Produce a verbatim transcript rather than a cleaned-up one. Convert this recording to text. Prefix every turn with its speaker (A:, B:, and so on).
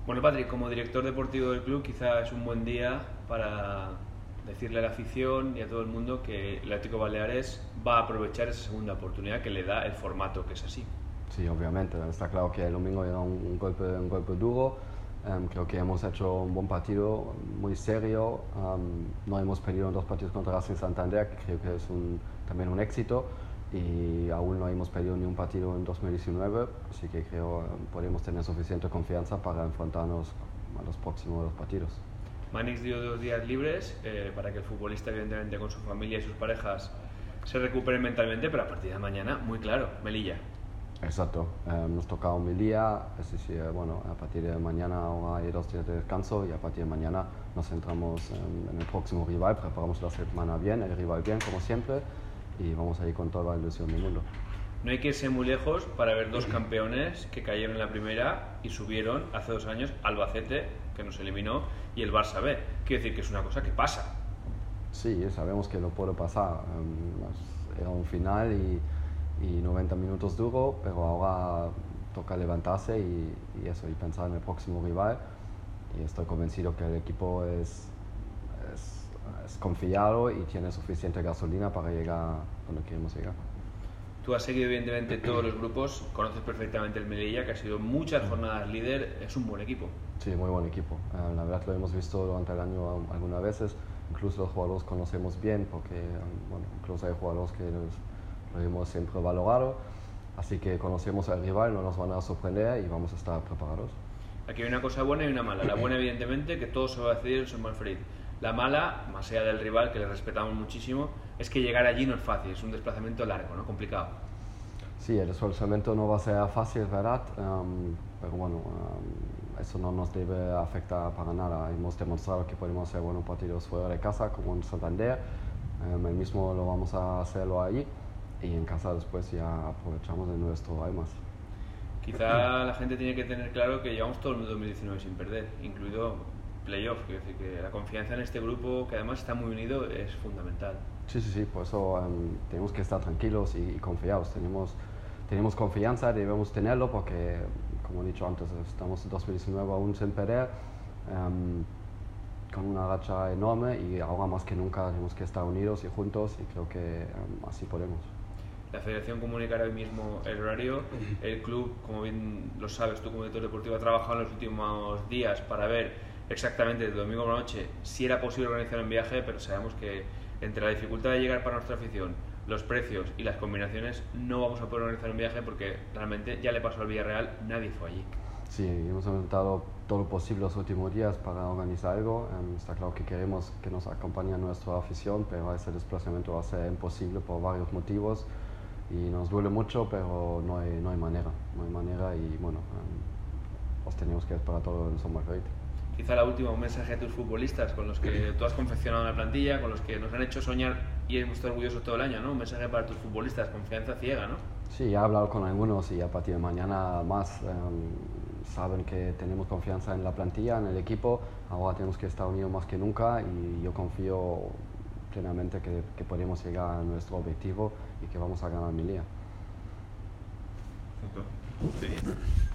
A: Bueno, Patrick, como director deportivo del club, quizás es un buen día para decirle a la afición y a todo el mundo que el Atlético Baleares va a aprovechar esa segunda oportunidad que le da el formato, que es así.
B: Sí, obviamente. Está claro que el domingo era un, un golpe, un golpe duro. Um, creo que hemos hecho un buen partido, muy serio. Um, no hemos perdido en dos partidos contra Racing Santander, que creo que es un, también un éxito. Y aún no hemos perdido ni un partido en dos mil diecinueve, así que creo que um, podemos tener suficiente confianza para enfrentarnos a los próximos partidos.
A: Manix dio dos días libres eh, para que el futbolista, evidentemente, con su familia y sus parejas se recuperen mentalmente, pero a partir de mañana, muy claro, Melilla.
B: Exacto, eh, nos toca un día, es decir, bueno, a partir de mañana ahora hay dos días de descanso y a partir de mañana nos centramos en, en el próximo rival, preparamos la semana bien, el rival bien como siempre y vamos a ir con toda la ilusión del mundo.
A: No hay que irse muy lejos para ver dos campeones que cayeron en la primera y subieron hace dos años, Albacete, que nos eliminó, y el Barça B. Quiero decir que es una cosa que pasa.
B: Sí, sabemos que no puede pasar, um, era un final y y noventa minutos duro, pero ahora toca levantarse y, y eso, y pensar en el próximo rival. Y estoy convencido que el equipo es, es, es confiado y tiene suficiente gasolina para llegar donde queremos llegar.
A: Tú has seguido evidentemente todos los grupos, conoces perfectamente el Melilla, que ha sido muchas jornadas líder, es un buen equipo.
B: Sí, muy buen equipo. Uh, la verdad lo hemos visto durante el año algunas veces, incluso los jugadores conocemos bien, porque um, bueno, incluso hay jugadores que los, lo hemos siempre valorado, así que conocemos al rival, no nos van a sorprender y vamos a estar preparados.
A: Aquí hay una cosa buena y una mala. La buena, evidentemente, que todo se va a decidir en San Manfred. La mala, más allá del rival, que le respetamos muchísimo, es que llegar allí no es fácil, es un desplazamiento largo, ¿no? Complicado.
B: Sí, el desplazamiento no va a ser fácil, ¿verdad? Um, pero bueno, um, eso no nos debe afectar para nada. Hemos demostrado que podemos hacer buenos partidos fuera de casa, como en Santander. Um, el mismo lo vamos a hacerlo allí. Y en casa después ya aprovechamos de nuestro almas.
A: Quizá la gente tiene que tener claro que llevamos todo el dos mil diecinueve sin perder, incluido playoff, quiero decir que la confianza en este grupo, que además está muy unido, es fundamental.
B: Sí, sí, sí, por eso um, tenemos que estar tranquilos y, y confiados. Tenemos, tenemos confianza, debemos tenerlo porque, como he dicho antes, estamos en dos mil diecinueve aún sin perder, um, con una racha enorme y ahora más que nunca tenemos que estar unidos y juntos y creo que um, así podemos.
A: La Federación comunicará hoy mismo el horario. El club, como bien lo sabes tú como director deportivo, ha trabajado en los últimos días para ver exactamente el domingo por la noche si era posible organizar un viaje, pero sabemos que entre la dificultad de llegar para nuestra afición, los precios y las combinaciones, no vamos a poder organizar un viaje porque realmente ya le pasó al Villarreal, nadie fue allí.
B: Sí, hemos intentado todo lo posible los últimos días para organizar algo. Um, está claro que queremos que nos acompañe nuestra afición, pero ese desplazamiento va a ser imposible por varios motivos. Y nos duele mucho, pero no hay, no hay manera, no hay manera y bueno, um, os tenemos que esperar todo en San Margarita.
A: Quizá la última, un mensaje a tus futbolistas con los que tú has confeccionado una plantilla, con los que nos han hecho soñar y hemos estado orgullosos todo el año, ¿no? Un mensaje para tus futbolistas, confianza ciega, ¿no?
B: Sí, he hablado con algunos y a partir de mañana más um, saben que tenemos confianza en la plantilla, en el equipo, ahora tenemos que estar unidos más que nunca y yo confío plenamente que, que podemos llegar a nuestro objetivo y que vamos a ganar mi liga.
A: Sí.